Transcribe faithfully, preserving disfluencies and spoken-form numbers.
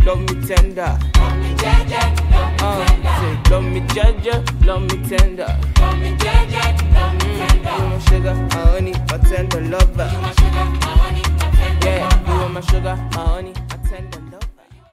love me tender. Love me jaja, love me Uh, tender. say, love me jaja, love me tender. Love me jaja, love me tender. You my sugar, my honey, my tender lover. You my